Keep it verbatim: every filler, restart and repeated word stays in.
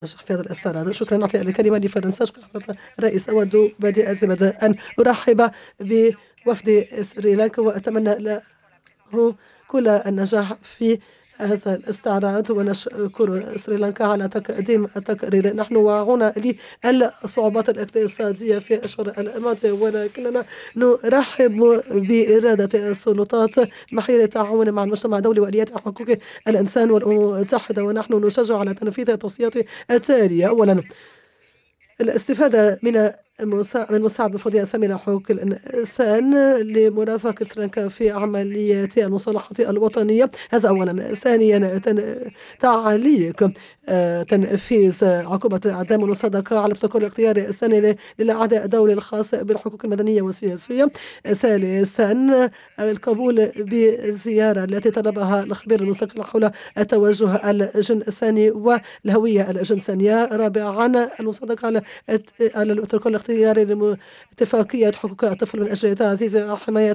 نجح في هذا الإصرار. شكرًا. نعطي الكلمة لفرنسا. شكرًا حضرة الرئيس. أود بادئة بدءً أن أرحب بوفد سريلانكا وأتمنى له كل النجاح في هذا الاستعراض، ونشكر سريلانكا على تقديم التقرير. نحن واعون للصعوبات الاقتصادية في الأشهر الماضية، ولكننا نرحب بإرادة السلطات المحلية للتعاون مع المجتمع الدولي وآليات حقوق الإنسان والأمم المتحدة، ونحن نشجع على تنفيذ التوصيات التالية. أولا، الاستفادة من المسا- من مساعدة المفوضية السامية لحقوق الإنسان لمرافقة سريلانكا في عمليات المصالحة الوطنية. هذا أولا. ثانيا، تن- تعليق آه، تنفيذ عقوبة الإعدام والمصادقة على بروتوكول الاختيار السنة ل- للأعداء الدولي الخاص بالحقوق المدنية والسياسية. ثالثا، القبول بالزيارة التي طلبها الخبير المستقل حول التوجه الجنساني والهوية الجنسانية. رابعا، المصادقة على على البروتوكول الاختياري لاتفاقية حقوق الطفل من أجل تعزيز حماية